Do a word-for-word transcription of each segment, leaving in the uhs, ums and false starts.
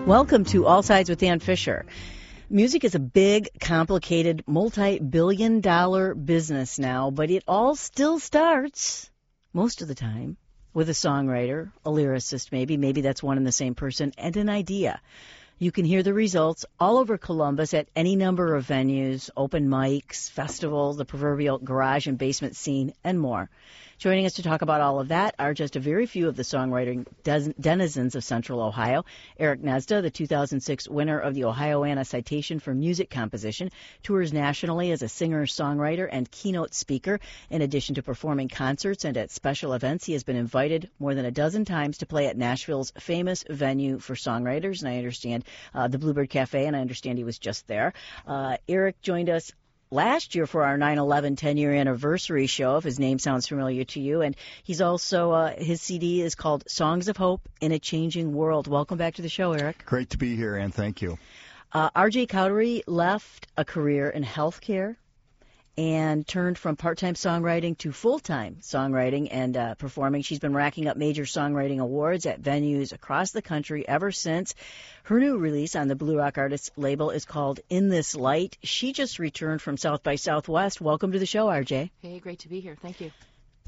Welcome to All Sides with Dan Fisher. Music is a big, complicated, multi-billion dollar business now, but it all still starts, most of the time, with a songwriter, a lyricist maybe, maybe that's one and the same person, and an idea. You can hear the results all over Columbus at any number of venues, open mics, festivals, the proverbial garage and basement scene, and more. Joining us to talk about all of that are just a very few of the songwriting denizens of Central Ohio. Eric Nesda, the two thousand six winner of the Ohioana Citation for Music Composition, tours nationally as a singer-songwriter and keynote speaker. In addition to performing concerts and at special events, he has been invited more than a dozen times to play at Nashville's famous venue for songwriters, and I understand uh, the Bluebird Cafe, and I understand he was just there. Uh, Eric joined us last year for our nine eleven ten-year anniversary show, if his name sounds familiar to you. And he's also, uh, his C D is called Songs of Hope in a Changing World. Welcome back to the show, Eric. Great to be here, and thank you. Uh, R J Cowdery left a career in healthcare and turned from part-time songwriting to full-time songwriting and uh, performing. She's been racking up major songwriting awards at venues across the country ever since. Her new release on the Blue Rock Artists label is called In This Light. She just returned from South by Southwest. Welcome to the show, R J. Hey, great to be here. Thank you.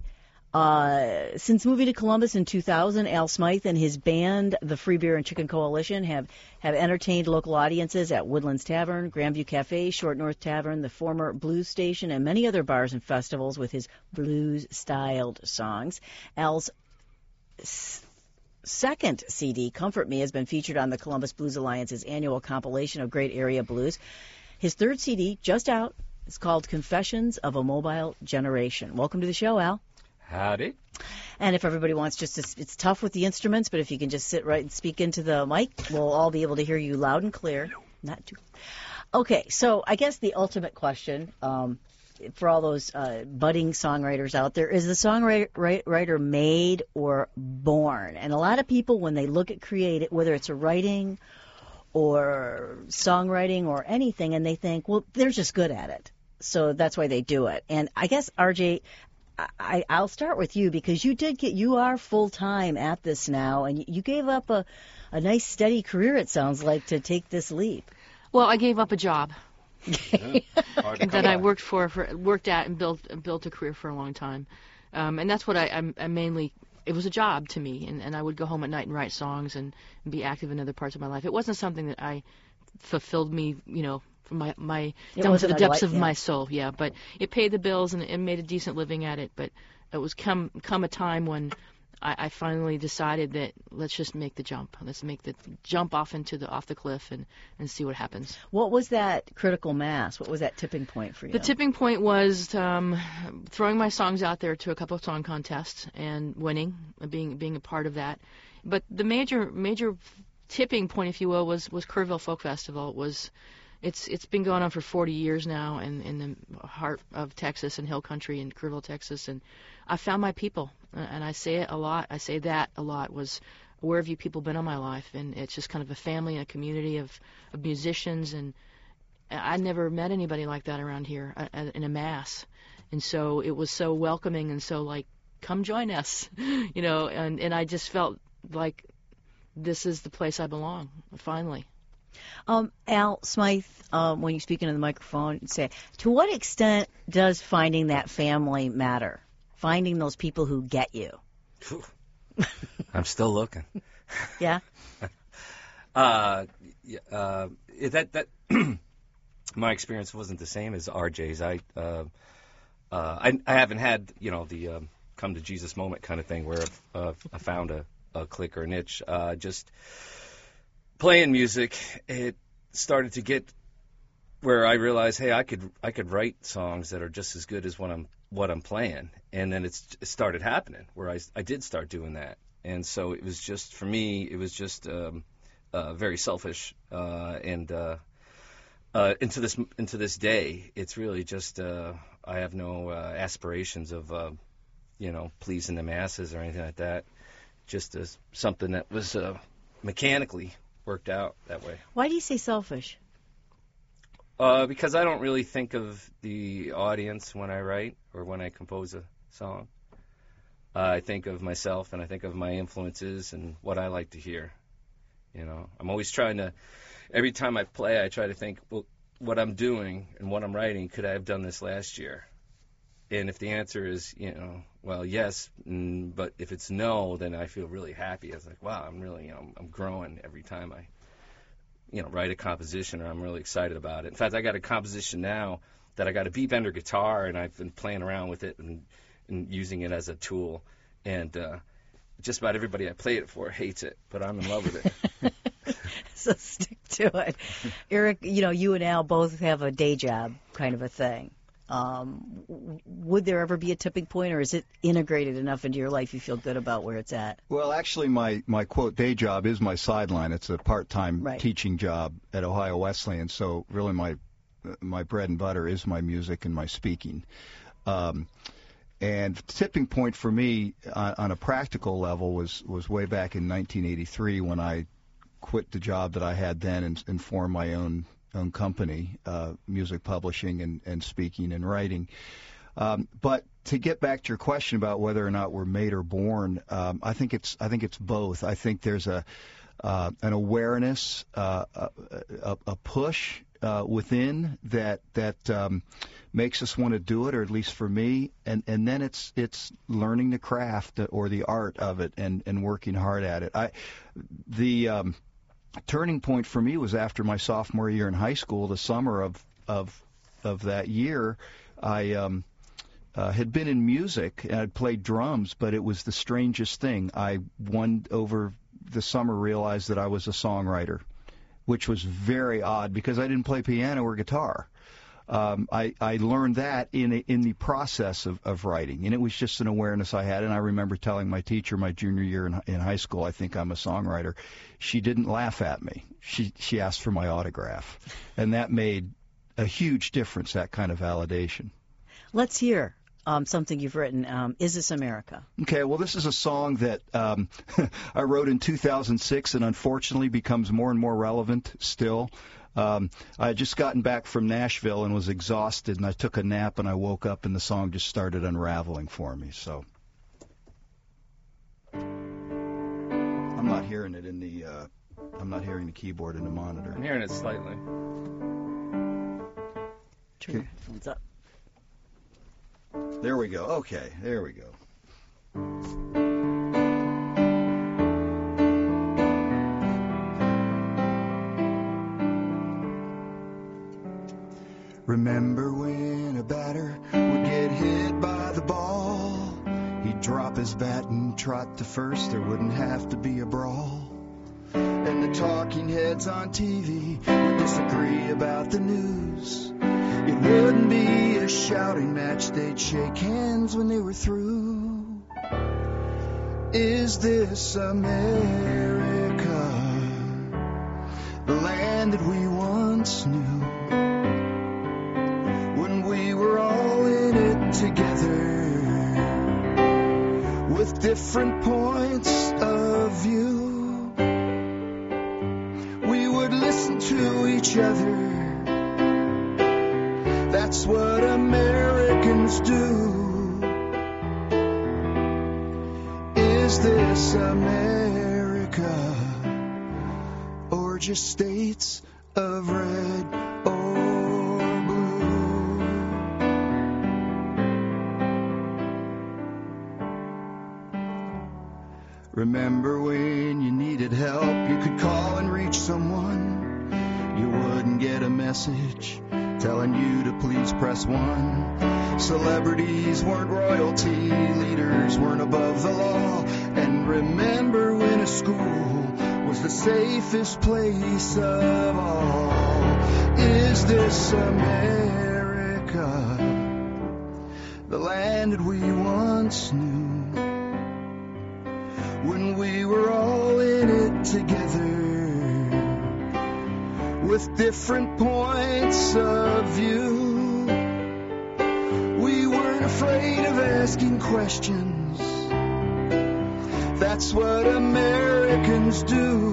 Uh, since moving to Columbus in two thousand, Al Smythe and his band, the Free Beer and Chicken Coalition, have, have entertained local audiences at Woodlands Tavern, Grandview Cafe, Short North Tavern, the former Blues Station, and many other bars and festivals with his blues-styled songs. Al's s- second C D, Comfort Me, has been featured on the Columbus Blues Alliance's annual compilation of great area blues. His third C D, just out, is called Confessions of a Mobile Generation. Welcome to the show, Al. Howdy. And if everybody wants just to, it's tough with the instruments, but if you can just sit right and speak into the mic, we'll all be able to hear you loud and clear. Not too. Okay, so I guess the ultimate question um, for all those uh, budding songwriters out there is the songwriter made or born? And a lot of people, when they look at creative, whether it's a writing or songwriting or anything, and they think, well, they're just good at it. So that's why they do it. And I guess, R J, I, I'll start with you because you did get, you are full-time at this now, and you gave up a, a nice steady career, it sounds like, to take this leap. Well, I gave up a job Yeah, hard to come that I by. worked for, for, worked at and built and built a career for a long time. Um, and that's what I, I, I mainly, it was a job to me, and, and I would go home at night and write songs and, and be active in other parts of my life. It wasn't something that I fulfilled me, you know, from my, my It down to wasn't the a depths light- of yeah. my soul, yeah. But it paid the bills and it made a decent living at it. But it was come come a time when I, I finally decided that let's just make the jump. Let's make the jump off into the off the cliff and, and see what happens. What was that critical mass? What was that tipping point for you? The tipping point was um, throwing my songs out there to a couple of song contests and winning, being being a part of that. But the major major tipping point, if you will, was was Kerrville Folk Festival. It was It's it's been going on for forty years now in, in the heart of Texas and Hill Country in Kerrville, Texas, and I found my people, and I say it a lot. I say that a lot. Was where have you people been all my life? And it's just kind of a family and a community of, of musicians, and I never met anybody like that around here uh, in a mass, and so it was so welcoming and so like, come join us, you know, and and I just felt like this is the place I belong finally. Um, Al Smythe, um, when you speak into the microphone, say, to what extent does finding that family matter? Finding those people who get you? Phew. I'm still looking. Yeah? Uh, yeah, uh, that that my experience wasn't the same as R J's. I uh, uh, I, I haven't had you know the um, come to Jesus moment kind of thing where I've, uh, I found a, a click or a niche. Uh, just playing music, it started to get where I realized, hey, I could I could write songs that are just as good as what I'm what I'm playing, and then it's, it started happening where I, I did start doing that, and so it was just for me, it was just um, uh, very selfish, uh, and uh, uh, into this into this day, it's really just uh, I have no uh, aspirations of uh, you know pleasing the masses or anything like that, just as something that was uh, mechanically worked out that way. Why do you say selfish? Uh, because I don't really think of the audience when I write or when I compose a song. Uh, I think of myself and I think of my influences and what I like to hear. You know, I'm always trying to, every time I play, I try to think, well, what I'm doing and what I'm writing, could I have done this last year? And if the answer is, you know, well, yes, mm, but if it's no, then I feel really happy. I was like, wow, I'm really, you know, I'm growing every time I, you know, write a composition, or I'm really excited about it. In fact, I got a composition now that I got a beat bender guitar, and I've been playing around with it and, and using it as a tool. And uh, just about everybody I played it for hates it, but I'm in love with it. So stick to it. Eric, you know, you and Al both have a day job kind of a thing. Um, w- would there ever be a tipping point, or is it integrated enough into your life you feel good about where it's at? Well, actually, my, my quote day job is my sideline. It's a part-time Right. teaching job at Ohio Wesleyan. So really, my my bread and butter is my music and my speaking. Um, and the tipping point for me on, on a practical level was was way back in nineteen eighty-three when I quit the job that I had then and, and formed my own. own company, uh, music publishing and, and speaking and writing. Um, but to get back to your question about whether or not we're made or born, um, I think it's I think it's both. I think there's a uh, an awareness, uh, a, a, a push uh, within that that um, makes us want to do it, or at least for me. And, and then it's it's learning the craft or the art of it and, and working hard at it. I the um, turning point for me was after my sophomore year in high school. The summer of of of that year, I um, uh, had been in music and I'd played drums, but it was the strangest thing. I one over the summer realized that I was a songwriter, which was very odd because I didn't play piano or guitar. Um, I, I learned that in a, in the process of, of writing, and it was just an awareness I had. And I remember telling my teacher my junior year in, in high school, I think I'm a songwriter. She didn't laugh at me. She she asked for my autograph, and that made a huge difference. That kind of validation. Let's hear um, something you've written. Um, Is This America? Okay, well, this is a song that um, I wrote in two thousand six, and unfortunately becomes more and more relevant still. Um, I had just gotten back from Nashville and was exhausted, and I took a nap, and I woke up, and the song just started unraveling for me. So I'm not hearing it in the uh, I'm not hearing the keyboard in the monitor. I'm hearing it slightly. Turn your headphones up. There we go. Okay, there we go. Remember when a batter would get hit by the ball? He'd drop his bat and trot to first. There wouldn't have to be a brawl. And the talking heads on T V would disagree about the news. It wouldn't be a shouting match. They'd shake hands when they were through. Is this America, the land that we once knew? We were all in it together, with different points of view. We would listen to each other. That's what Americans do. Is this America, or just states of red or remember when you needed help, you could call and reach someone. You wouldn't get a message telling you to please press one. Celebrities weren't royalty, leaders weren't above the law. And remember when a school was the safest place of all. Is this America, the land that we once knew? When we were all in it together, with different points of view. We weren't afraid of asking questions. That's what Americans do.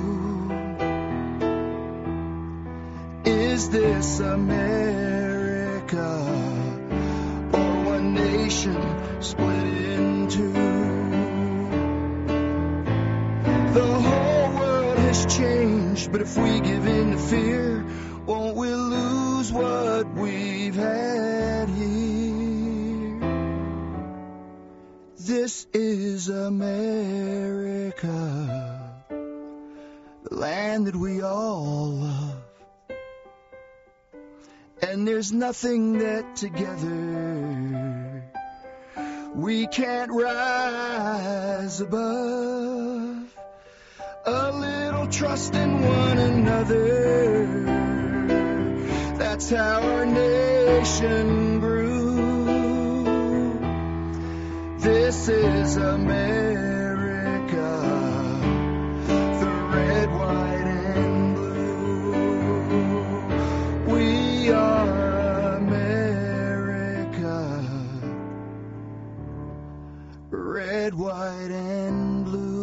Is this America, or one nation split in two? The whole world has has changed, but if we give in to fear, won't we lose what we've had here? This is America, the land that we all love. And there's nothing that together we can't rise above. A little trust in one another, that's how our nation grew. This is America, the red, white, and blue. We are America, red, white, and blue.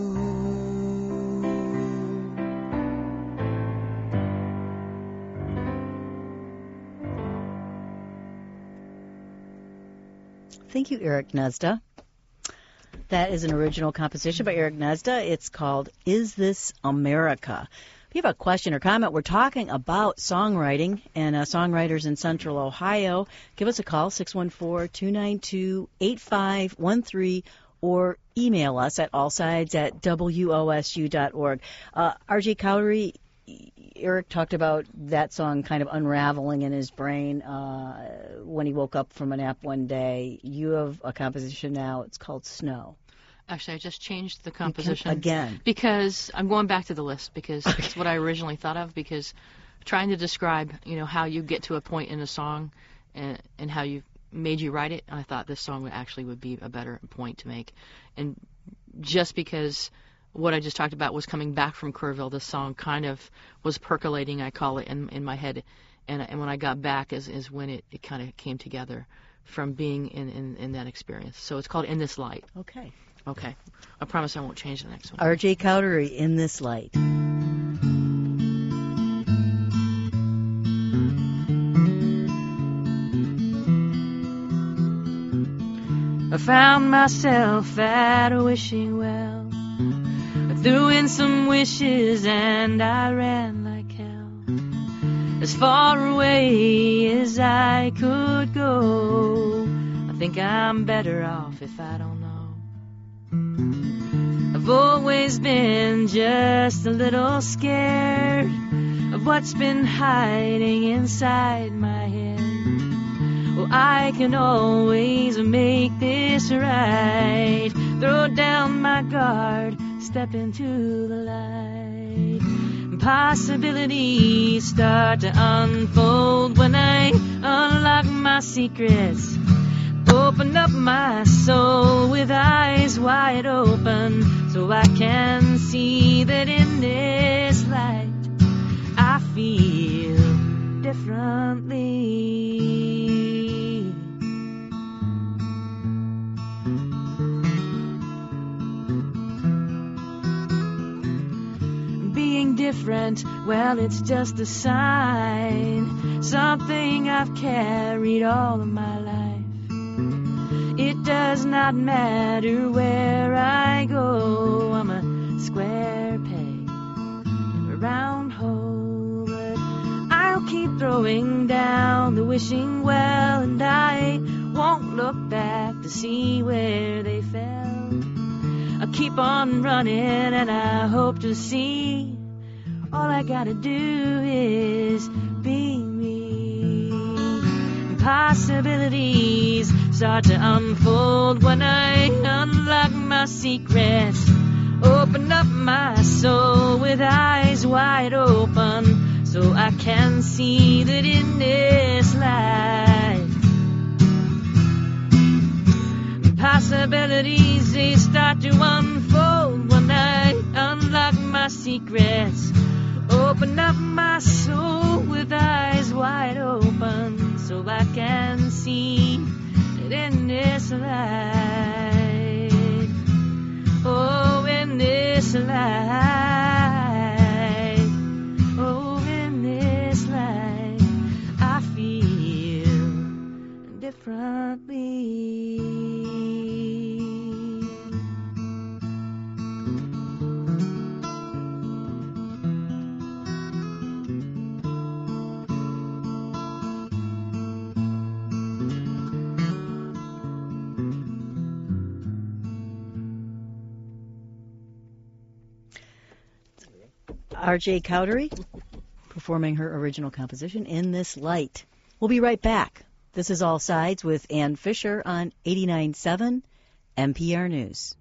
Thank you, Eric Nesda. That is an original composition by Eric Nesda. It's called Is This America? If you have a question or comment, we're talking about songwriting and uh, songwriters in Central Ohio. Give us a call, six one four, two nine two, eight five one three, or email us at allsides at W O S U dot org. Uh, R J Cowdery, Eric talked about that song kind of unraveling in his brain uh, when he woke up from a nap one day. You have a composition now. It's called Snow. Actually, I just changed the composition. Again. Because I'm going back to the list because okay. It's what I originally thought of, because trying to describe, you know, how you get to a point in a song and, and how you made you write it, I thought this song would actually would be a better point to make. And just because what I just talked about was coming back from Kerrville, this song kind of was percolating, I call it, in, in my head. And, and when I got back is, is when it, it kind of came together from being in, in, in that experience. So it's called In This Light. Okay. Okay. I promise I won't change the next one. R J Cowdery, In This Light. I found myself at a wishing well. I threw in some wishes and I ran like hell, as far away as I could go. I think I'm better off if I don't know. I've always been just a little scared of what's been hiding inside my head. Well, I can always make this right. Throw down my guard, step into the light. Possibilities start to unfold when I unlock my secrets. Open up my soul with eyes wide open, so I can see that in this light I feel differently. Being different, well, it's just a sign, something I've carried all of my life. It does not matter where I go, I'm a square peg in a round hole. But I'll keep throwing down the wishing well, and I won't look back to see where they fell. I'll keep on running and I hope to see. All I gotta do is be me. Possibilities start to unfold when I unlock my secrets. Open up my soul with eyes wide open, so I can see that in this life possibilities, they start to unfold when I unlock my secrets. Open up my soul with eyes wide open, so I can see that in this light, oh, in this light, oh, in this light, I feel differently. R J Cowdery performing her original composition, In This Light. We'll be right back. This is All Sides with Ann Fisher on eighty-nine point seven N P R News.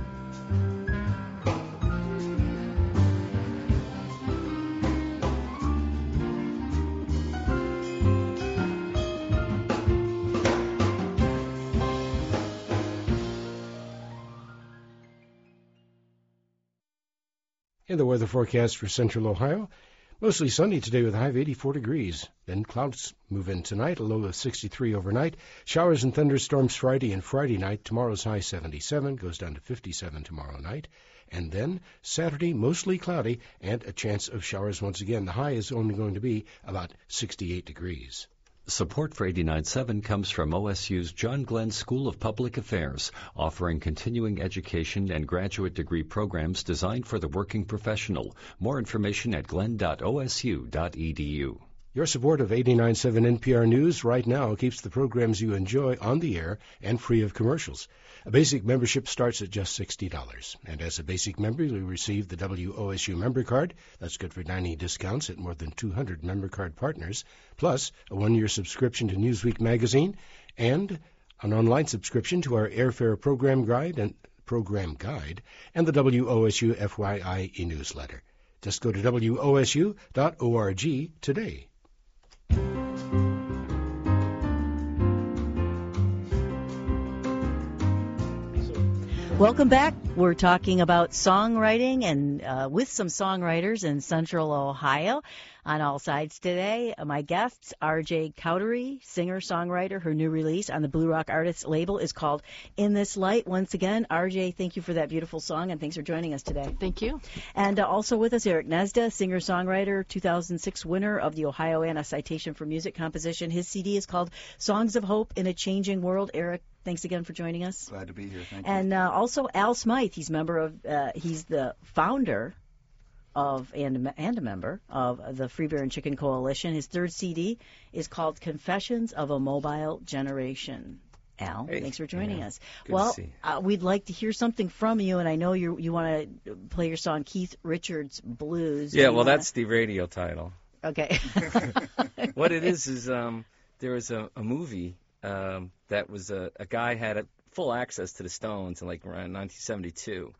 In the weather forecast for central Ohio, mostly sunny today with a high of eighty-four degrees. Then clouds move in tonight, a low of sixty-three overnight. Showers and thunderstorms Friday and Friday night. Tomorrow's high seventy-seven, goes down to fifty-seven tomorrow night. And then Saturday, mostly cloudy and a chance of showers once again. The high is only going to be about sixty-eight degrees. Support for eighty-nine point seven comes from O S U's John Glenn School of Public Affairs, offering continuing education and graduate degree programs designed for the working professional. More information at glenn dot o s u dot e d u. Your support of eighty-nine point seven N P R News right now keeps the programs you enjoy on the air and free of commercials. A basic membership starts at just sixty dollars. And as a basic member, you'll receive the W O S U member card. That's good for dining discounts at more than two hundred member card partners, plus a one-year subscription to Newsweek magazine and an online subscription to our airfare program guide and program guide and the W O S U F Y I e-newsletter. Just go to w o s u dot org today. Welcome back. We're talking about songwriting and uh, with some songwriters in Central Ohio on All Sides today. My guests, R J Cowdery, singer-songwriter. Her new release on the Blue Rock Artists label is called In This Light. Once again, R J, thank you for that beautiful song, and thanks for joining us today. Thank you. And uh, also with us, Eric Nesda, singer-songwriter, two thousand six winner of the Ohio Anna Citation for Music Composition. His C D is called Songs of Hope in a Changing World. Eric, thanks again for joining us. Glad to be here. Thank and you. uh, also Al Smythe, he's member of, uh, he's the founder of and, and a member of the Free Beer and Chicken Coalition. His third C D is called Confessions of a Mobile Generation. Al, hey, thanks for joining yeah, us. Good well, to see you. Uh, we'd like to hear something from you, and I know you you want to play your song Keith Richards Blues. Yeah, you well, wanna... that's the radio title. Okay. What it is is um, there was a, a movie um, that was a, a guy had a full access to the Stones in like around nineteen seventy-two,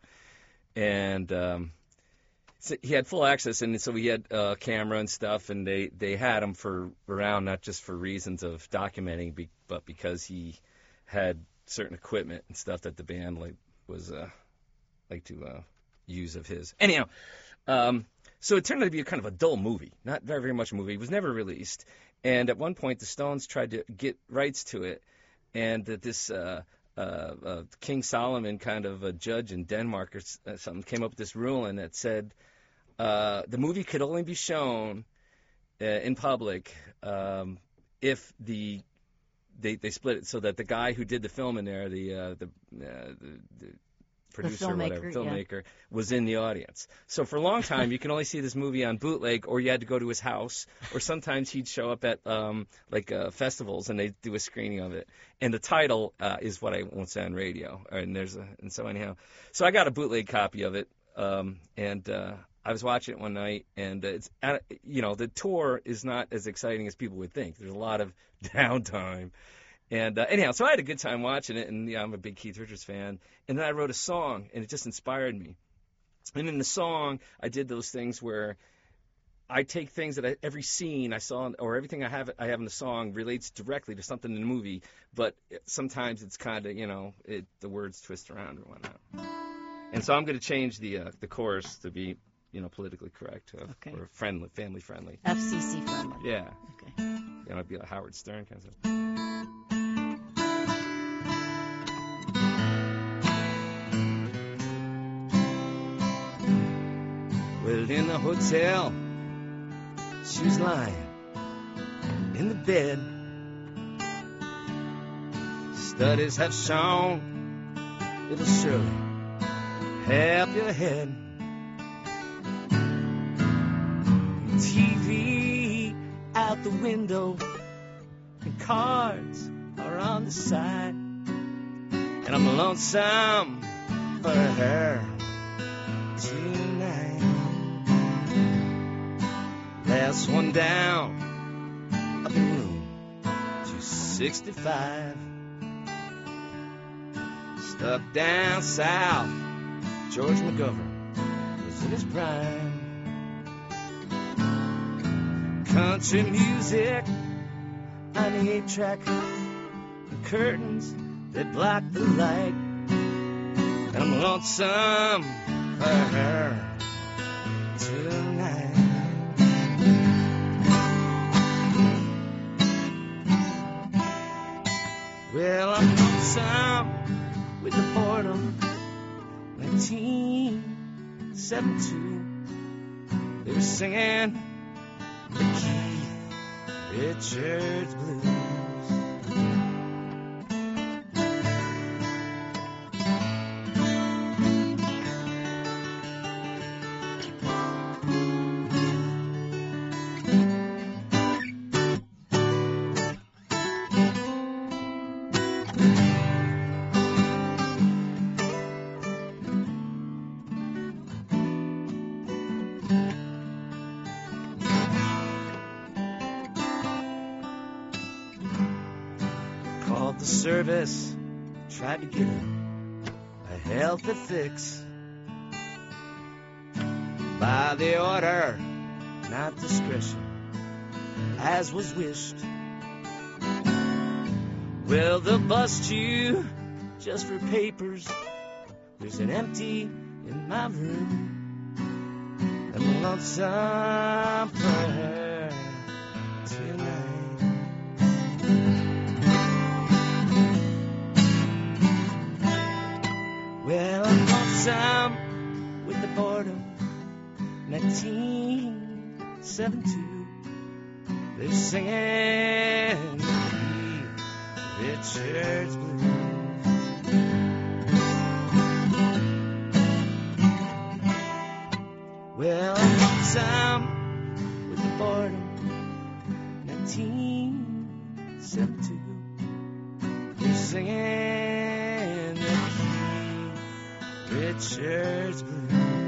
and um, so he had full access, and so he had a uh, camera and stuff, and they, they had him for around not just for reasons of documenting, be, but because he had certain equipment and stuff that the band like was uh, like to uh, use of his. Anyhow, um, so it turned out to be a kind of a dull movie, not very very much a movie. It was never released, and at one point the Stones tried to get rights to it, and that this. Uh, Uh, uh, King Solomon, kind of a judge in Denmark or s- something, came up with this ruling that said uh, the movie could only be shown uh, in public um, if the they they split it so that the guy who did the film in there, the uh, the, uh, the the producer or whatever, filmmaker, filmmaker, was in the audience. So for a long time, you can only see this movie on bootleg, or you had to go to his house, or sometimes he'd show up at um, like uh, festivals and they'd do a screening of it. And the title uh, is what I won't say on radio. And there's a, and so anyhow, so I got a bootleg copy of it, um, and uh, I was watching it one night, and it's uh, you know the tour is not as exciting as people would think. There's a lot of downtime. And uh, anyhow, so I had a good time watching it, and yeah, I'm a big Keith Richards fan. And then I wrote a song, and it just inspired me. And in the song, I did those things where I take things that I, every scene I saw, or everything I have I have in the song relates directly to something in the movie, but sometimes it's kind of, you know, it, the words twist around or whatnot. And so I'm going to change the uh, the chorus to be, you know, politically correct uh, Okay. or friendly, family friendly. F C C friendly. Yeah, Okay. you know, it'd be like Howard Stern kind of stuff. Well, in the hotel, she was lying in the bed. Studies have shown it'll surely help your head. T V out the window, and cards are on the side. And I'm lonesome for her tonight. last one down, up in room two sixty-five. Stuck down south, George McGovern was in his prime. Country music on the eight-track, the curtains that block the light. And I'm lonesome for her tonight. Well, I'm lonesome with the boredom. nineteen seventy-two, they were singing the Keith Richards blues. The service tried to get her a healthy fix by the order, not discretion, as was wished. Well, they'll bust you just for papers. There's an empty in my room. I'm lonesome for her tonight. Well, I'm lonesome with the boredom. nineteen seventy-two, they're singing the Keith Richards blues. Well, I'm lonesome with the boredom. nineteen seventy-two, they're singing the Richards blues.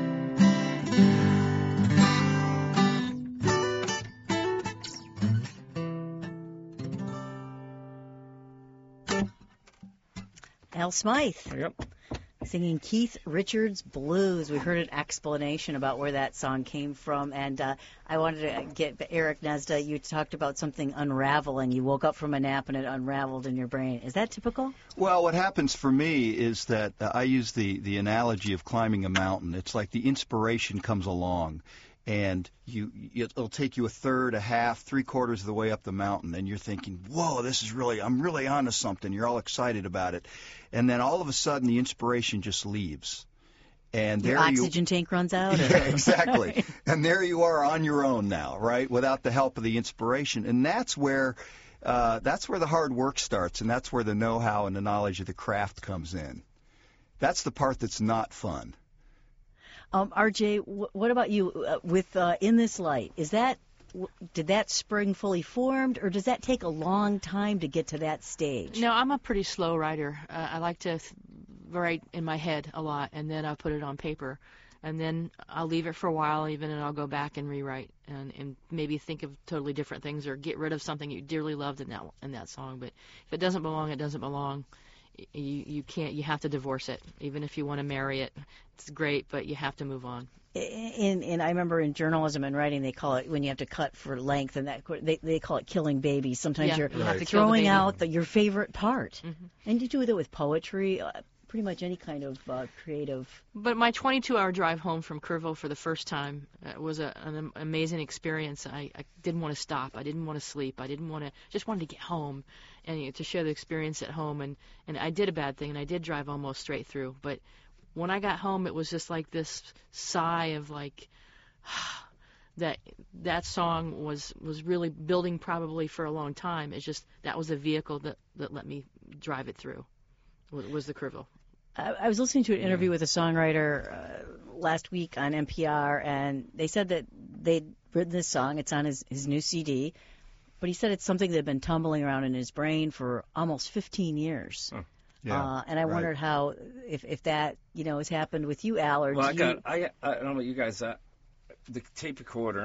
Al Smythe. Yep. Singing Keith Richards Blues. We heard an explanation about where that song came from, and uh, I wanted to get Eric Nesda. You talked about something unraveling. You woke up from a nap and it unraveled in your brain. Is that typical? Well, what happens for me is that uh, I use the, the analogy of climbing a mountain. It's like the inspiration comes along, and you it'll take you a third, a half, three quarters of the way up the mountain, and you're thinking, whoa, this is really, I'm really onto something. You're all excited about it. And then all of a sudden the inspiration just leaves. And your there oxygen you, tank runs out? Or? Yeah, exactly. And there you are on your own now, right, without the help of the inspiration. And that's where uh, that's where the hard work starts, and that's where the know-how and the knowledge of the craft comes in. That's the part that's not fun. Um, R J, w- what about you uh, with uh, In This Light? Is that w- did that spring fully formed, or does that take a long time to get to that stage? No, I'm a pretty slow writer. Uh, I like to th- write in my head a lot, and then I'll put it on paper, and then I'll leave it for a while, even, and I'll go back and rewrite, and, and maybe think of totally different things, or get rid of something you dearly loved in that in that song. But if it doesn't belong, it doesn't belong. You you can't. You have to divorce it, even if you want to marry it. It's great, but you have to move on. In, in I remember in journalism and writing, they call it when you have to cut for length, and that they they call it killing babies. Sometimes Yeah, you're you have to kill the throwing baby. out the, your favorite part, Mm-hmm. and you do it with poetry, uh, pretty much any kind of uh, creative. But my twenty-two hour drive home from Kerrville for the first time uh, was a, an am- amazing experience. I, I didn't want to stop. I didn't want to sleep. I didn't want to. Just wanted to get home and you know, to share the experience at home. And, and I did a bad thing, and I did drive almost straight through. But when I got home, it was just like this sigh of like that. That song was was really building probably for a long time. It's just that was a vehicle that that let me drive it through. Was, was the Kerrville. I, I was listening to an interview with a songwriter uh, last week on N P R, and they said that they'd written this song. It's on his, his new C D, but he said it's something that had been tumbling around in his brain for almost fifteen years. Huh. Yeah, uh, and I right. wondered how, if, if that, you know, has happened with you, Al, or Well, do I you... got, I, I don't know about you guys. Uh, the tape recorder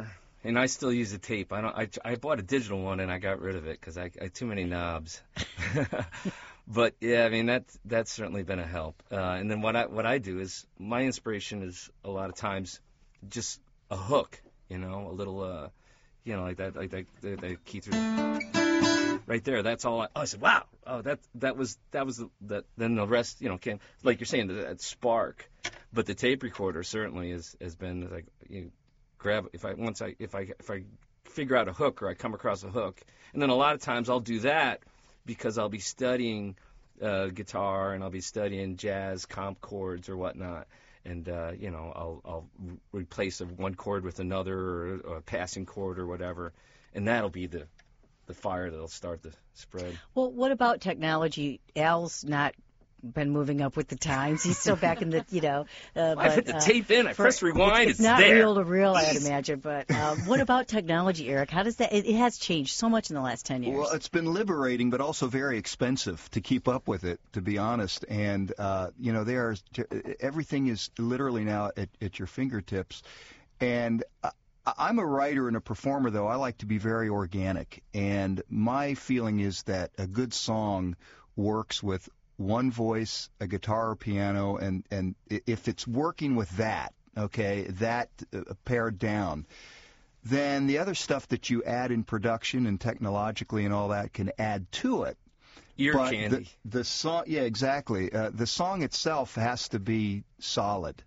And I still use a tape. I don't. I, I bought a digital one and I got rid of it because I, I had too many knobs. But yeah, I mean that's that's certainly been a help. Uh, and then what I what I do is my inspiration is a lot of times just a hook, you know, a little, uh, you know, like that, like that, that, that key through right there. That's all. I, oh, I said, wow. Oh, that that was that was the, that. Then the rest, you know, came like you're saying that spark. But the tape recorder certainly has has been like you grab if I once I if I if I figure out a hook or I come across a hook, and then a lot of times I'll do that. Because I'll be studying uh, guitar and I'll be studying jazz comp chords or whatnot, and uh, you know I'll I'll re- replace a one chord with another or, or a passing chord or whatever, and that'll be the the fire that'll start the spread. Well, what about technology? Al's not been moving up with the times. He's still back in the, you know. Uh, I but, put the uh, tape in. I for, press rewind. It's, It's, it's not there. reel to reel, I'd imagine. But um, what about technology, Eric? How does that? It, it has changed so much in the last ten years. Well, it's been liberating, but also very expensive to keep up with it, to be honest. And uh, you know, there are, everything is literally now at, at your fingertips. And I, I'm a writer and a performer, though. I like to be very organic. And my feeling is that a good song works with one voice, a guitar or piano, and, and if it's working with that, okay, that uh, pared down, then the other stuff that you add in production and technologically and all that can add to it. Ear but candy. The, the song, yeah, exactly. Uh, the song itself has to be solid.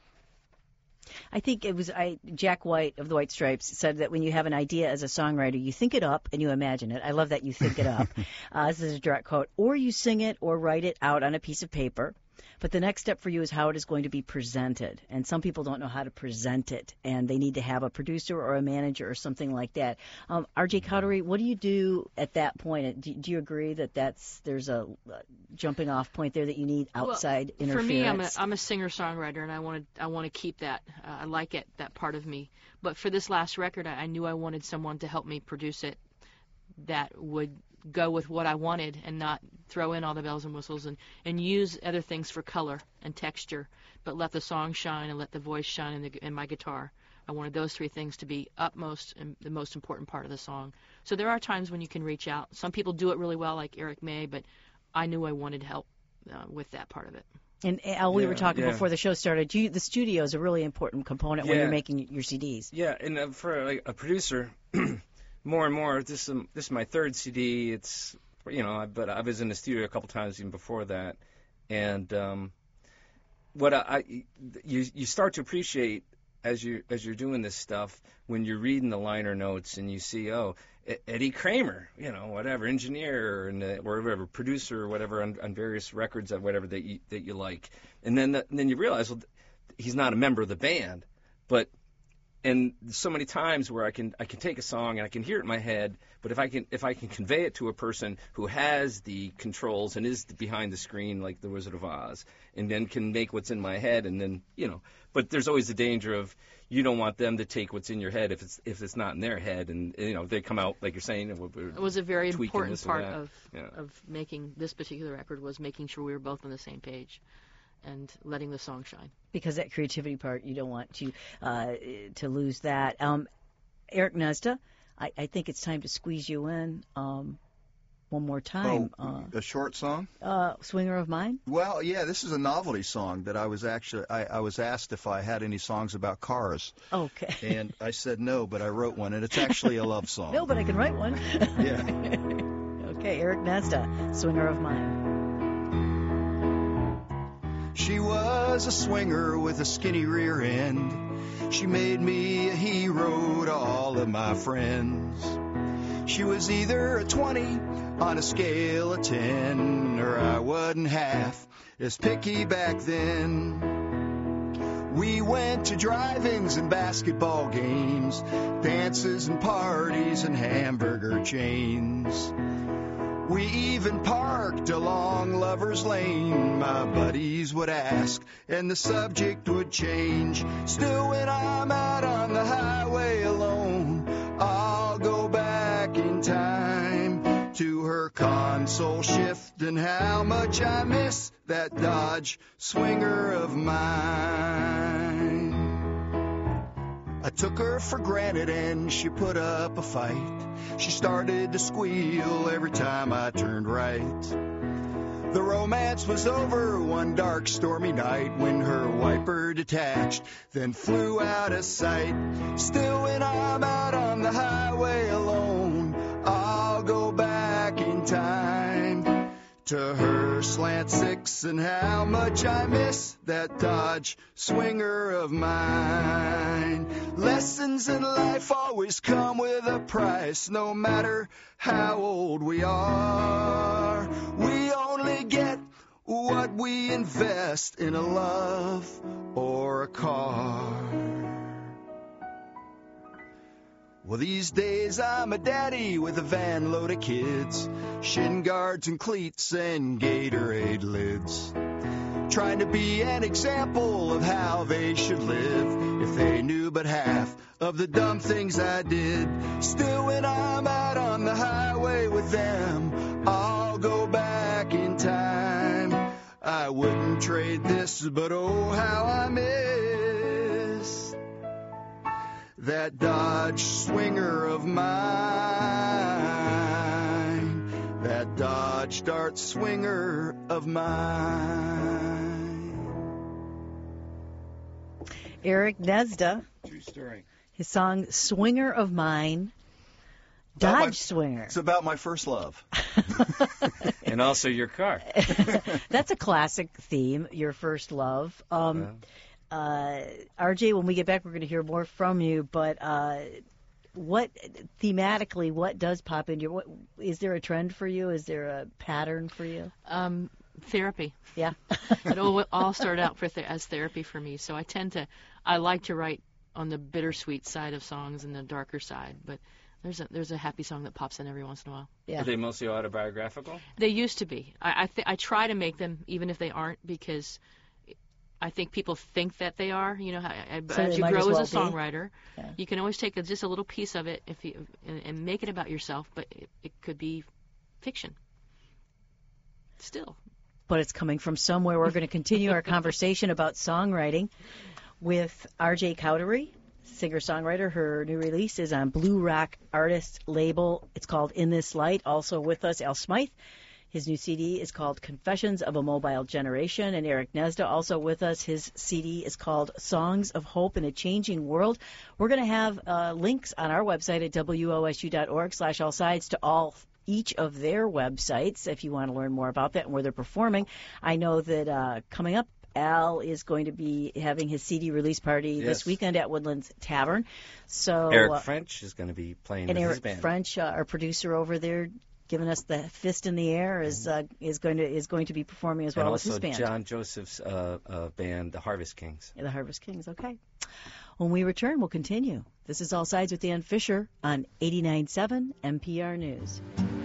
I think it was I, Jack White of the White Stripes said that when you have an idea as a songwriter, you think it up and you imagine it. I love that you think it up. uh, this is a direct quote. Or you sing it or write it out on a piece of paper. But the next step for you is how it is going to be presented. And some people don't know how to present it, and they need to have a producer or a manager or something like that. Um, R J Cowdery, what do you do at that point? Do, do you agree that that's there's a jumping off point there that you need outside well, interference? For me, I'm a, I'm a singer-songwriter, and I want to I want to keep that. Uh, I like it, that part of me. But for this last record, I, I knew I wanted someone to help me produce it that would go with what I wanted and not throw in all the bells and whistles and, and use other things for color and texture, but let the song shine and let the voice shine in, the, in my guitar. I wanted those three things to be utmost and the most important part of the song. So there are times when you can reach out. Some people do it really well, like Eric May, but I knew I wanted help uh, with that part of it. And Al, we Yeah, were talking yeah. before the show started. You, the studio is a really important component when Yeah. you're making your C Ds. Yeah, and uh, for like, a producer, more and more. This is this is my third C D. It's you know, I, but I was in the studio a couple times even before that, and um, what I, I you you start to appreciate as you as you're doing this stuff when you're reading the liner notes and you see oh Eddie Kramer, you know, whatever engineer and uh, or whatever producer or whatever on, on various records of whatever that you that you like, and then the, and then you realize well he's not a member of the band, but and so many times where I can I can take a song and I can hear it in my head, but if I can if I can convey it to a person who has the controls and is behind the screen like the Wizard of Oz, and then can make what's in my head, and then you know, but there's always the danger of you don't want them to take what's in your head if it's if it's not in their head, and you know they come out like you're saying. It was a very important part that. of yeah. of making this particular record was making sure we were both on the same page and letting the song shine. Because that creativity part, you don't want to uh, to lose that. Um, Eric Nesda, I, I think it's time to squeeze you in um, one more time. Oh, uh, a short song? uh, Swinger of Mine? Well, yeah, this is a novelty song that I was actually I, I was asked if I had any songs about cars, Okay. and I said no, but I wrote one, and it's actually a love song. No, but I can write one. Yeah. Okay, Eric Nesda, Swinger of Mine. She was a swinger with a skinny rear end. She made me a hero to all of my friends. She was either a twenty on a scale of ten, or I wasn't half as picky back then. We went to drive-ins and basketball games, dances and parties and hamburger chains. We even parked along Lover's Lane. My buddies would ask, and the subject would change. Still, when I'm out on the highway alone, I'll go back in time to her console shift and how much I miss that Dodge Swinger of mine. I took her for granted and she put up a fight. She started to squeal every time I turned right. The romance was over one dark stormy night when her wiper detached, then flew out of sight. Still when I'm out on the highway alone, I'll go back in time to her slant six and how much I miss that Dodge Swinger of mine. Lessons in life always come with a price, no matter how old we are. We only get what we invest in a love or a car. Well, these days I'm a daddy with a van load of kids, shin guards and cleats and Gatorade lids, trying to be an example of how they should live if they knew but half of the dumb things I did. Still when I'm out on the highway with them, I'll go back in time. I wouldn't trade this, but oh how I miss that Dodge Swinger of mine, that Dodge Dart Swinger of mine. Eric Nesda, True story. his song Swinger of Mine, About Dodge my- Swinger. It's about my first love. And also your car. That's a classic theme, your first love. Um, Yeah. uh, R J, when we get back, we're going to hear more from you. But uh, what thematically, what does pop into your? What is there a trend for you? Is there a pattern for you? Um, therapy. Yeah. It all, all started out for th- as therapy for me. So I tend to, I like to write on the bittersweet side of songs and the darker side. But there's a there's a happy song that pops in every once in a while. Yeah. Are they mostly autobiographical? They used to be. I I, th- I try to make them even if they aren't, because I think people think that they are. You know, how, I, So as they you might grow as well as a be. songwriter, Yeah. you can always take a, just a little piece of it if you and, and make it about yourself. But it, it could be fiction. Still. But it's coming from somewhere. We're going to continue our conversation about songwriting with R J Cowdery, singer-songwriter. Her new release is on Blue Rock Artists label. It's called In This Light. Also with us, Al Smythe. His new C D is called Confessions of a Mobile Generation. And Eric Nesda also with us. His C D is called Songs of Hope in a Changing World. We're going to have uh, links on our website at W O S U dot org slash all sides to all each of their websites if you want to learn more about that and where they're performing. I know that uh, coming up, Al is going to be having his C D release party Yes. this weekend at Woodlands Tavern. So Eric uh, French is going to be playing and with his Eric band. French, uh, our producer over there, giving us the fist in the air, is uh, is going to is going to be performing as well and with also his band, John Joseph's uh, uh, band, the Harvest Kings. the Harvest Kings. Okay. When we return, we'll continue. This is All Sides with Dan Fisher on eighty-nine point seven N P R News.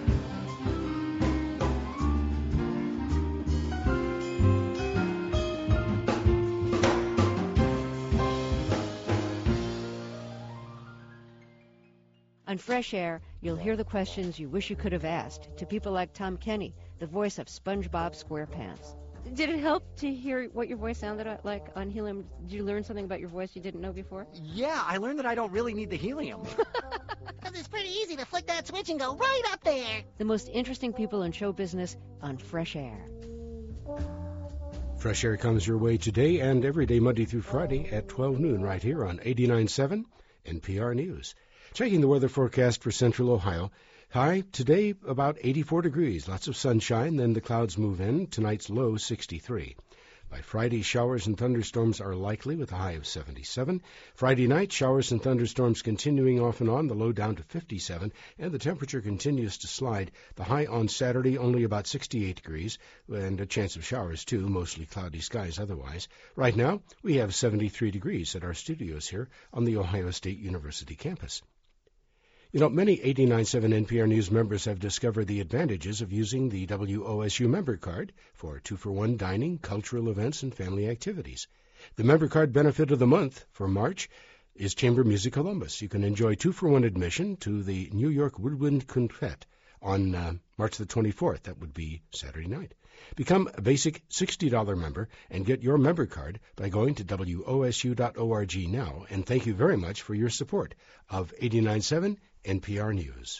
On Fresh Air, you'll hear the questions you wish you could have asked to people like Tom Kenny, the voice of SpongeBob SquarePants. Did it help to hear what your voice sounded like on Helium? Did you learn something about your voice you didn't know before? Yeah, I learned that I don't really need the helium. Because it's pretty easy to flick that switch and go right up there. The most interesting people in show business on Fresh Air. Fresh Air comes your way today and every day, Monday through Friday at twelve noon, right here on eighty-nine point seven N P R News. Checking the weather forecast for central Ohio. High today about eighty-four degrees, lots of sunshine, then the clouds move in. Tonight's low sixty-three. By Friday, showers and thunderstorms are likely with a high of seventy-seven. Friday night, showers and thunderstorms continuing off and on, the low down to fifty-seven, and the temperature continues to slide. The high on Saturday only about sixty-eight degrees, and a chance of showers too, mostly cloudy skies otherwise. Right now, we have seventy-three degrees at our studios here on the Ohio State University campus. You know, many eighty-nine point seven N P R News members have discovered the advantages of using the W O S U member card for two-for-one dining, cultural events, and family activities. The member card benefit of the month for March is Chamber Music Columbus. You can enjoy two-for-one admission to the New York Woodwind Quintet on uh, March the twenty-fourth. That would be Saturday night. Become a basic sixty dollars member and get your member card by going to W O S U dot org now. And thank you very much for your support of eighty-nine point seven N P R News.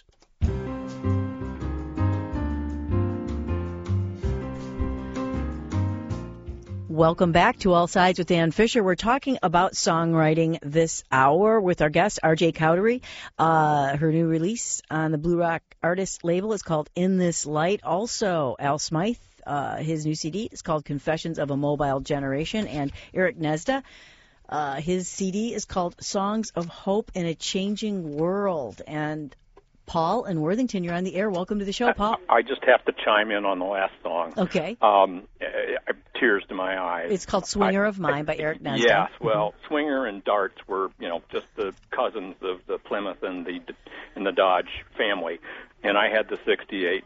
Welcome back to All Sides with Ann Fisher. We're talking about songwriting this hour with our guest, R J Cowdery. Uh, her new release on the Blue Rock Artist label is called In This Light. Also, Al Smythe, uh, his new C D is called Confessions of a Mobile Generation. And Eric Nesda, uh, his C D is called Songs of Hope in a Changing World. And Paul in Worthington, you're on the air. Welcome to the show, Paul. I just have to chime in on the last song. Okay. Um, uh, tears to my eyes. It's called Swinger I, of Mine by Eric Nesda. Yes, well, mm-hmm. Swinger and Darts were, you know, just the cousins of the Plymouth and the and the Dodge family, and I had the sixty-eight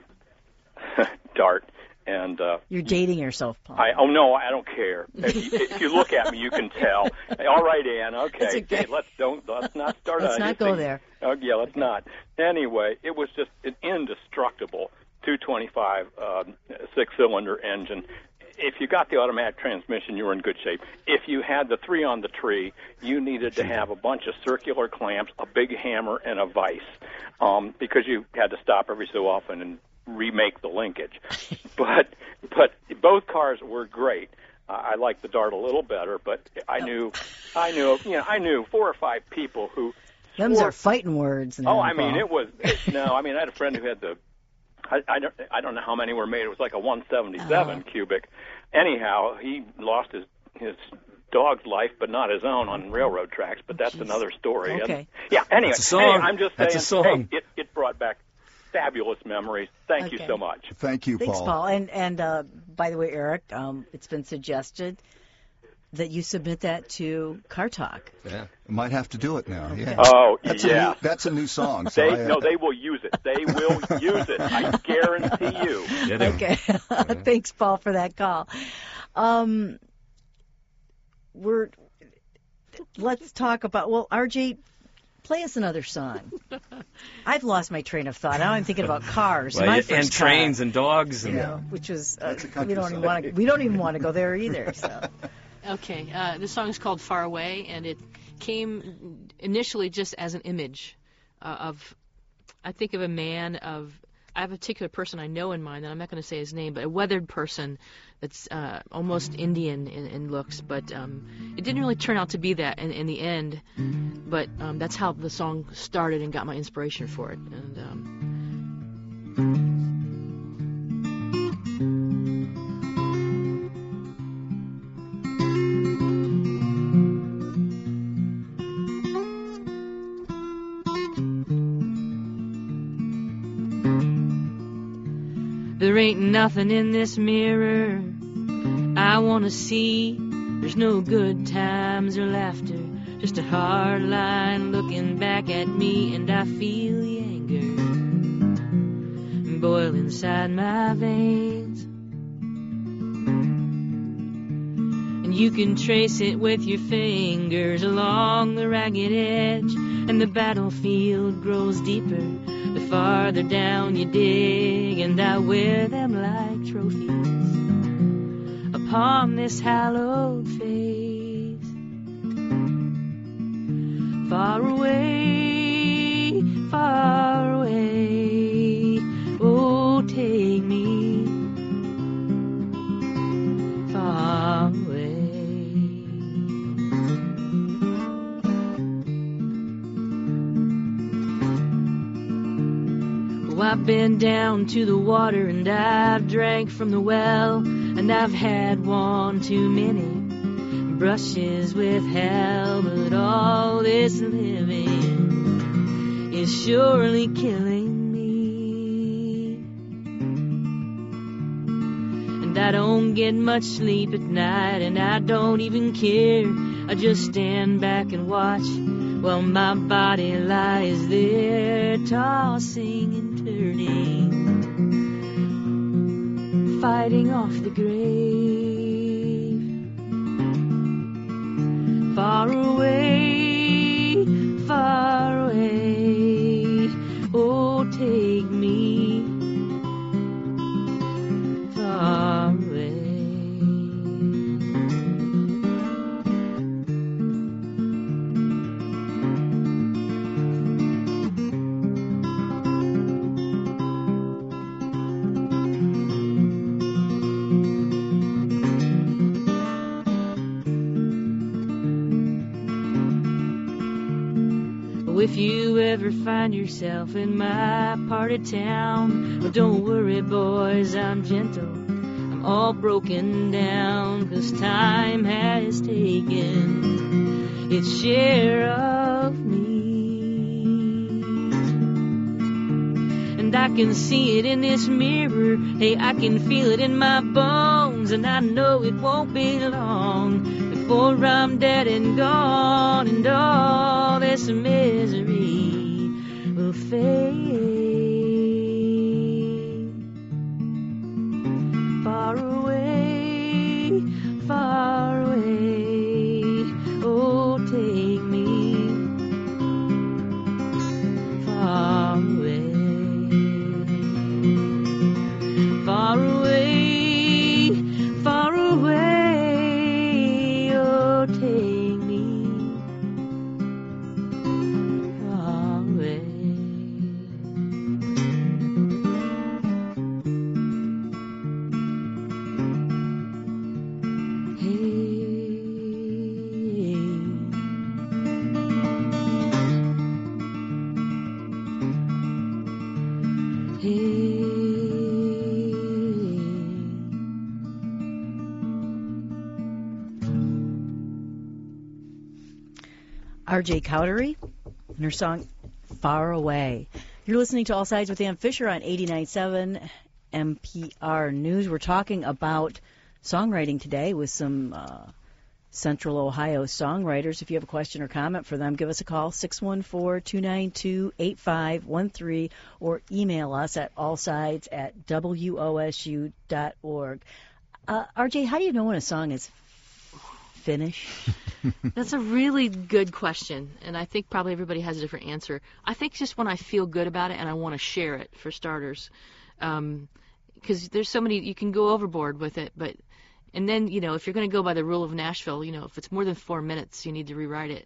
uh, Dart. And uh, you're dating yourself, Paul. I, oh no, I don't care. If you, if you look at me, you can tell. All right, Ann. Okay, okay. Hey, let's don't let's not start. Let's on not anything. go there. Oh yeah, let's not. Anyway, it was just an indestructible two twenty-five um, six-cylinder engine. If you got the automatic transmission, you were in good shape. If you had the three on the tree, you needed to have a bunch of circular clamps, a big hammer, and a vise, um, because you had to stop every so often and remake the linkage. but but both cars were great. Uh, I liked the Dart a little better, but I knew I knew you know I knew four or five people who. Them's are fighting words. Oh, I mean, it was it, no. I mean, I had a friend who had the. I, I don't I don't know how many were made. It was like a one seventy-seven oh. cubic. Anyhow, he lost his his dog's life, but not his own on railroad tracks. But that's Jeez. another story. Okay. And, yeah. Anyway, That's a song. anyway, I'm just saying. That's a song. Hey, it it brought back fabulous memories. Thank okay. you so much. Thank you, Thanks, Paul. Paul. And and uh, by the way, Eric, um, it's been suggested that you submit that to Car Talk. Yeah. Might have to do it now. Yeah. Oh, that's yeah. A new, that's a new song. So They I, uh, no, they will use it. They will use it. I guarantee you. Okay. Thanks, Paul, for that call. Um, we're let's talk about well, R J. Play us another song. I've lost my train of thought. Now I'm thinking about cars. Well, my and first trains car, and dogs. And you know, which is uh, a we don't even song. want to. We don't even want to go there either. So. Okay, uh, the song is called Far Away, and it came initially just as an image uh, of, I think of a man of, I have a particular person I know in mind, and I'm not going to say his name, but a weathered person that's uh, almost Indian in, in looks, but um, it didn't really turn out to be that in, in the end, but um, that's how the song started and got my inspiration for it. And um, there ain't nothing in this mirror I want to see. There's no good times or laughter, just a hard line looking back at me, and I feel the anger boil inside my veins. And you can trace it with your fingers along the ragged edge, and the battlefield grows deeper the farther down you dig, and I wear them like trophies upon this hallowed face. Far away, far away, oh, take me far away. Oh, I've been down to the water and I've drank from the well, and I've had one too many brushes with hell, but all this living is surely killing me. And I don't get much sleep at night, and I don't even care. I just stand back and watch while my body lies there tossing and turning, fighting off the grave. Far away, far away, oh, take me far Oh, if you ever find yourself in my part of town, well, don't worry, boys, I'm gentle. I'm all broken down, 'cause time has taken its share of me. And I can see it in this mirror. Hey, I can feel it in my bones. And I know it won't be long before I'm dead and gone, and all this misery will fade. Far away, far away, oh, take me far away, far away, far away, oh, take me far away. R J Cowdery and her song Far Away. You're listening to All Sides with Ann Fisher on eighty-nine point seven M P R News. We're talking about songwriting today with some uh, Central Ohio songwriters. If you have a question or comment for them, give us a call, six one four, two nine two, eight five one three, or email us at allsides at W O S U dot org. Uh, R J, how do you know when a song is finished? That's a really good question, and I think probably everybody has a different answer. I think just when I feel good about it and I want to share it, for starters, because um, there's so many, you can go overboard with it, but and then, you know, if you're going to go by the rule of Nashville, you know, if it's more than four minutes, you need to rewrite it.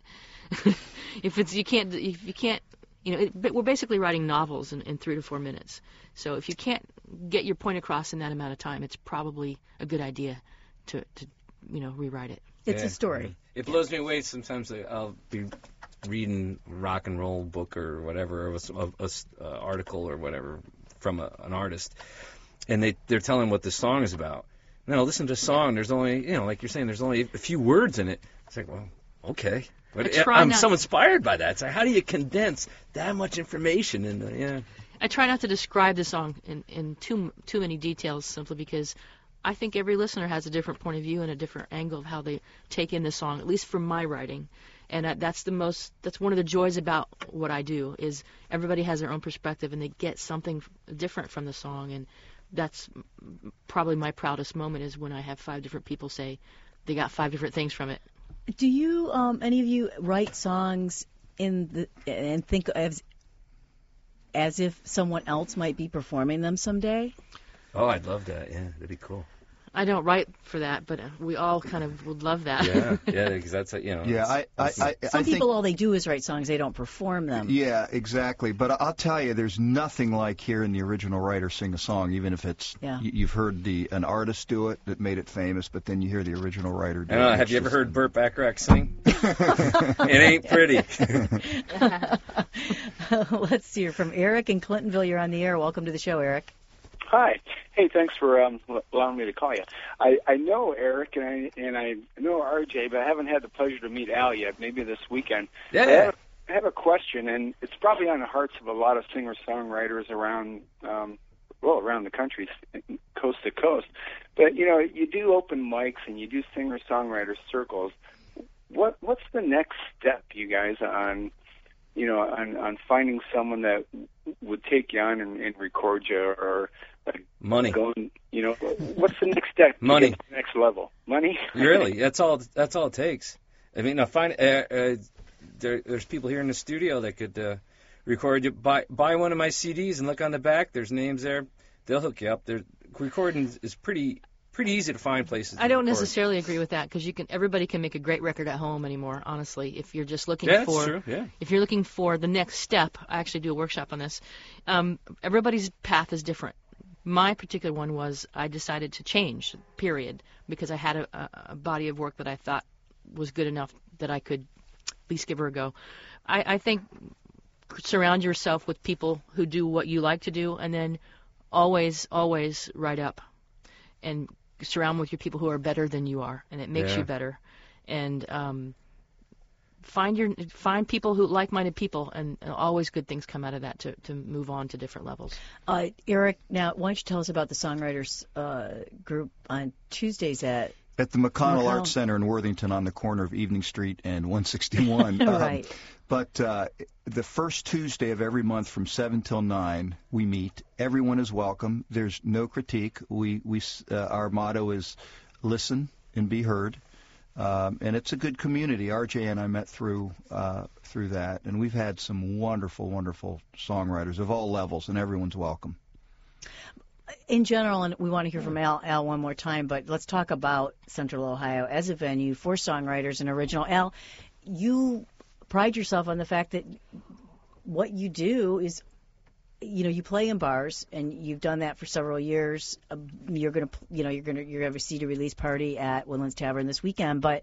if it's you can't if you can't you know, it, but we're basically writing novels in, in three to four minutes. So if you can't get your point across in that amount of time, it's probably a good idea to to you know rewrite it. It's yeah. a story. It blows me away. Sometimes I'll be reading a rock and roll book or whatever, or a, a, a article or whatever from a, an artist, and they they're telling what the song is about. And then I'll listen to a song. There's only, you know, like you're saying, there's only a few words in it. It's like, well, okay. But I'm so inspired by that. It's like, how do you condense that much information? In the, yeah. I try not to describe the song in, in too too many details, simply because I think every listener has a different point of view and a different angle of how they take in the song, at least from my writing. And uh, that's the most, that's one of the joys about what I do, is everybody has their own perspective and they get something different from the song. And that's probably my proudest moment, is when I have five different people say they got five different things from it. Do you, um, any of you, write songs in the and think as as if someone else might be performing them someday? Oh, I'd love that. Yeah, that'd be cool. I don't write for that, but we all kind of would love that. Yeah, yeah, because that's a, you know. Yeah, I, I, I, Some I people, think, all they do is write songs; they don't perform them. Yeah, exactly. But I'll tell you, there's nothing like hearing the original writer sing a song, even if it's yeah. you've heard the an artist do it that made it famous, but then you hear the original writer do I know, it. have you ever heard Burt Bacharach sing? It ain't pretty. Let's hear from Eric in Clintonville. You're on the air. Welcome to the show, Eric. Hi. Hey, thanks for um, allowing me to call you. I, I know Eric and I and I know R J, but I haven't had the pleasure to meet Al yet. Maybe this weekend. Yeah. I have, I have a question, and it's probably on the hearts of a lot of singer-songwriters around, um, well, around the country, coast to coast. But you know, you do open mics and you do singer-songwriter circles. What what's the next step, you guys, on you know on, on finding someone that would take you on and, and record you, or money? Going, you know, what's the next step? Money. To get to the next level. Money. Really, that's all. That's all it takes. I mean, I find uh, uh, there, there's people here in the studio that could uh, record you. Buy buy one of my C Ds and look on the back. There's names there. They'll hook you up. There, recording is pretty pretty easy to find places. I don't record. necessarily agree with that, because you can everybody can make a great record at home anymore. Honestly, if you're just looking yeah, for that's true. Yeah. if you're looking for the next step, I actually do a workshop on this. Um, everybody's path is different. My particular one was I decided to change, period, because I had a, a, a body of work that I thought was good enough that I could least give her a go. I, I think surround yourself with people who do what you like to do, and then always, always write up. And surround with your people who are better than you are, and it makes Yeah. you better. And um, find your find people who like-minded people, and, and always good things come out of that to, to move on to different levels. Uh, Eric, now why don't you tell us about the songwriters uh, group on Tuesdays at At the McConnell, McConnell. Arts Center in Worthington on the corner of Evening Street and one sixty-one. Right. Um, but uh, the first Tuesday of every month from seven till nine, we meet. Everyone is welcome. There's no critique. We we uh, our motto is listen and be heard. Um, and it's a good community. R J and I met through uh, through that, and we've had some wonderful, wonderful songwriters of all levels, and everyone's welcome. in general, and we want to hear from Al, Al one more time, but let's talk about Central Ohio as a venue for songwriters and original. Al, you pride yourself on the fact that what you do is, you know, you play in bars, and you've done that for several years. Uh, you're going to, you know, you're going to, you're going to have a C D release party at Woodlands Tavern this weekend, but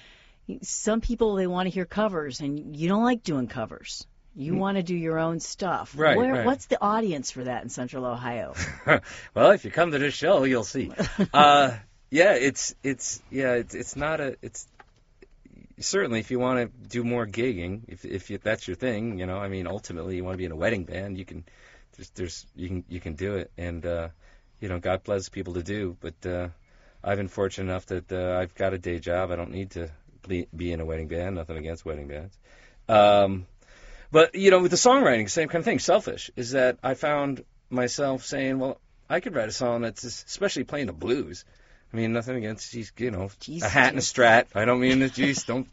some people, they want to hear covers, and you don't like doing covers. You mm. want to do your own stuff. Right, Where, right. What's the audience for that in Central Ohio? Well, if you come to this show, you'll see. uh, yeah, it's it's yeah, it's it's not a it's certainly if you want to do more gigging, if if you, that's your thing, you know, I mean, ultimately you want to be in a wedding band, you can there's there's you can you can do it, and uh, you know, God bless people to do, but uh, I've been fortunate enough that uh, I've got a day job. I don't need to be, be in a wedding band. Nothing against wedding bands. Um, But, you know, with the songwriting, same kind of thing. Selfish is that I found myself saying, well, I could write a song that's especially playing the blues. I mean, nothing against, you know, Jeez, a hat and a Jeez. strat. I don't mean to, geez, don't.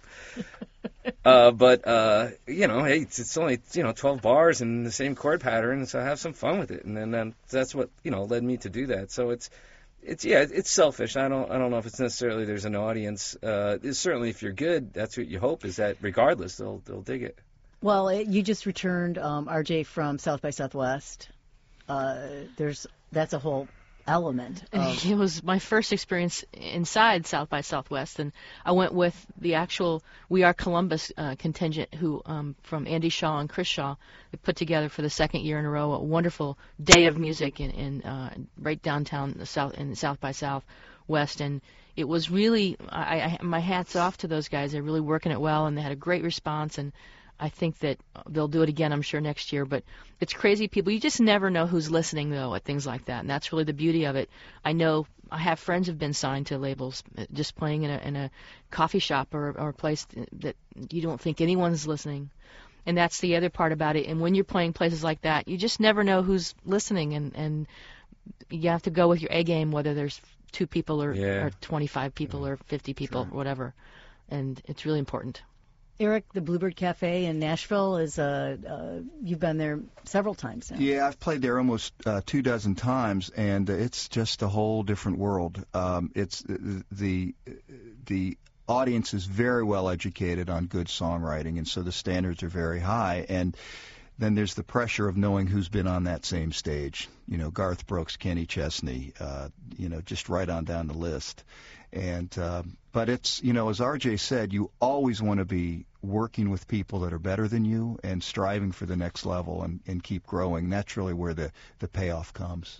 Uh, but, uh, you know, hey, it's, it's only, you know, twelve bars and the same chord pattern, so have some fun with it. And then, then that's what, you know, led me to do that. So it's, it's yeah, it's selfish. I don't I don't know if it's necessarily there's an audience. Uh, it's certainly, if you're good, that's what you hope, is that regardless, they'll they'll dig it. Well, it, you just returned, um, R J, from South by Southwest. Uh, there's that's a whole element of It was my first experience inside South by Southwest, and I went with the actual We Are Columbus uh, contingent, who um, from Andy Shaw and Chris Shaw, they put together for the second year in a row a wonderful day of music in, in uh, right downtown the South in South by Southwest, and it was really I, I my hats off to those guys. They're really working it well, and they had a great response, and I think that they'll do it again, I'm sure, next year. But it's crazy people. You just never know who's listening, though, at things like that. And that's really the beauty of it. I know I have friends who've been signed to labels just playing in a, in a coffee shop or, or a place that you don't think anyone's listening. And that's the other part about it. And when you're playing places like that, you just never know who's listening. And, and you have to go with your A game, whether there's two people or, Yeah. or twenty-five people or fifty people, Sure. or whatever. And it's really important. Eric, the Bluebird Cafe in Nashville is uh, uh, you've been there several times now. Yeah, I've played there almost uh, two dozen times, and it's just a whole different world. Um, it's the the audience is very well educated on good songwriting, and so the standards are very high. And then there's the pressure of knowing who's been on that same stage. You know, Garth Brooks, Kenny Chesney, uh, you know, just right on down the list. And um, but it's, you know, as R J said, you always want to be working with people that are better than you and striving for the next level and, and keep growing. That's really where the, the payoff comes.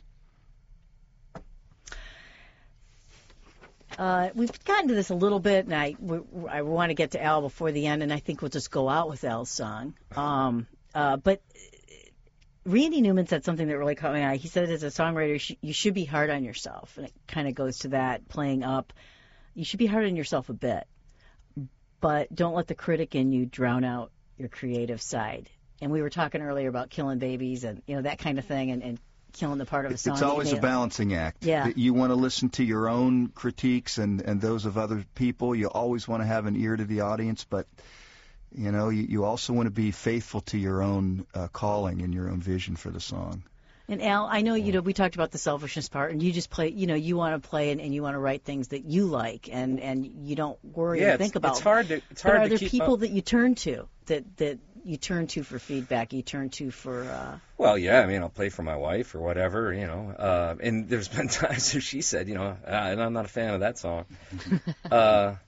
Uh, we've gotten to this a little bit, and I, we, I want to get to Al before the end, and I think we'll just go out with Al's song. Um, uh, but Randy Newman said something that really caught my eye. He said, as a songwriter, sh- you should be hard on yourself, and it kind of goes to that, playing up. You should be hard on yourself a bit, but don't let the critic in you drown out your creative side. And we were talking earlier about killing babies and, you know, that kind of thing, and, and killing the part of a song. It's that you always a made. balancing act. Yeah. You want to listen to your own critiques and, and those of other people. You always want to have an ear to the audience, but, you know, you, you also want to be faithful to your own uh, calling and your own vision for the song. And Al, I know, you know, we talked about the selfishness part, and you just play, you know, you want to play and, and you want to write things that you like, and, and you don't worry Yeah, and it's- think about. it's hard to- it's but hard are to there keep people up. that you turn to, that, that you turn to for feedback, you turn to for... Uh... Well, yeah, I mean, I'll play for my wife or whatever, you know. Uh, and there's been times where she said, you know, uh, and I'm not a fan of that song. uh,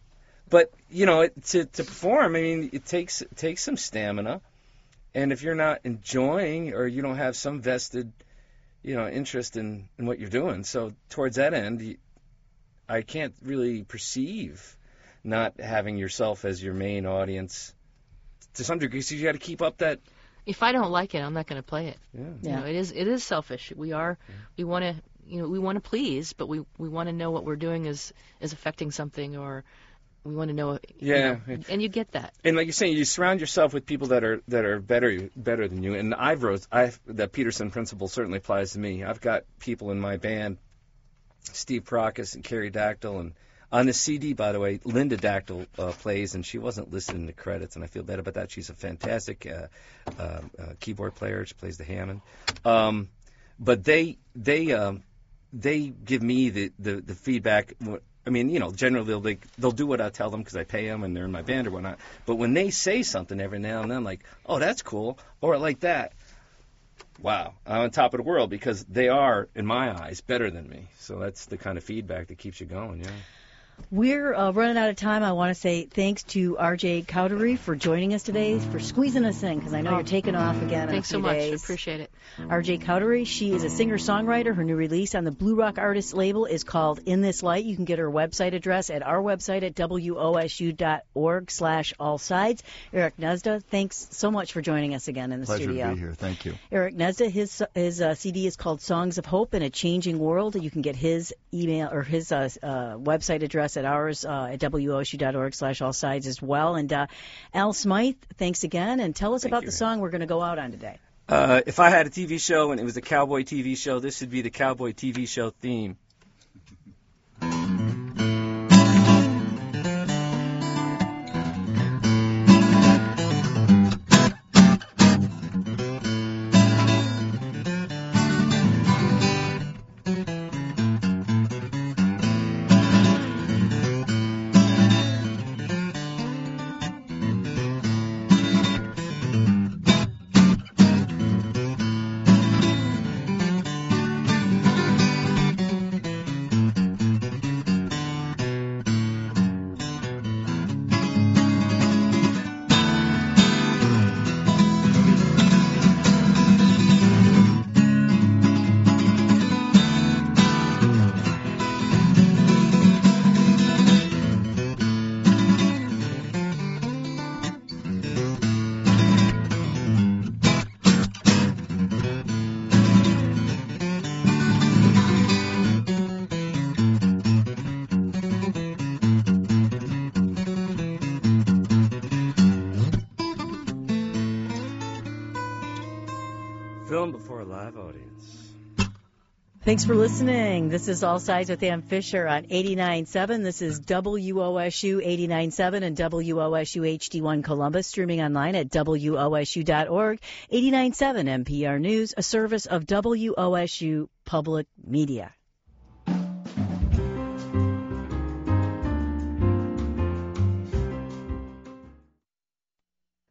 but you know, it, to to perform, I mean, it takes it takes some stamina, and if you're not enjoying or you don't have some vested, you know, interest in, in what you're doing, so towards that end, you, I can't really perceive not having yourself as your main audience to some degree. So you got to keep up that. If I don't like it, I'm not going to play it. Yeah. You Yeah. know, it is it is selfish. We are Yeah. we want to you know we want to please, but we we want to know what we're doing is is affecting something, or we want to know. You Yeah. know, and you get that. And like you're saying, you surround yourself with people that are that are better better than you. And I've wrote I the Peterson principle certainly applies to me. I've got people in my band, Steve Prokis and Carrie Dactyl, and on the C D, by the way, Linda Dactyl uh, plays, and she wasn't listed in the credits, and I feel bad about that. She's a fantastic uh, uh, uh, keyboard player. She plays the Hammond. Um, but they they um, they give me the, the, the feedback. I mean, you know, generally they'll they, they'll do what I tell them because I pay them and they're in my band or whatnot. But when they say something every now and then, like, oh, that's cool, or like that, wow, I'm on top of the world, because they are, in my eyes, better than me. So that's the kind of feedback that keeps you going, yeah. We're uh, running out of time. I want to say thanks to R J Cowdery for joining us today, for squeezing us in, because I know Oh, you're taking off again Thanks in a so few much. days. Appreciate it. R J Cowdery, she is a singer-songwriter. Her new release on the Blue Rock Artists label is called In This Light. You can get her website address at our website at W O S U dot org slash all sides. Eric Nesda, thanks so much for joining us again in the Pleasure studio. to be here. Thank you. Eric Nesda, his his uh, C D is called Songs of Hope in a Changing World. You can get his email or his uh, uh, website address at ours uh, at W O S U dot org slash all sides as well. And uh, Al Smythe, thanks again, and tell us Thank about you. the song we're going to go out on today. Uh, if I had a T V show and it was a cowboy T V show, this would be the cowboy T V show theme. Film before a live audience. Thanks for listening. This is All Sides with Ann Fisher on eighty-nine point seven. This is W O S U eighty-nine point seven and W O S U H D one Columbus, streaming online at W O S U dot org. eighty-nine point seven N P R News, a service of W O S U Public Media.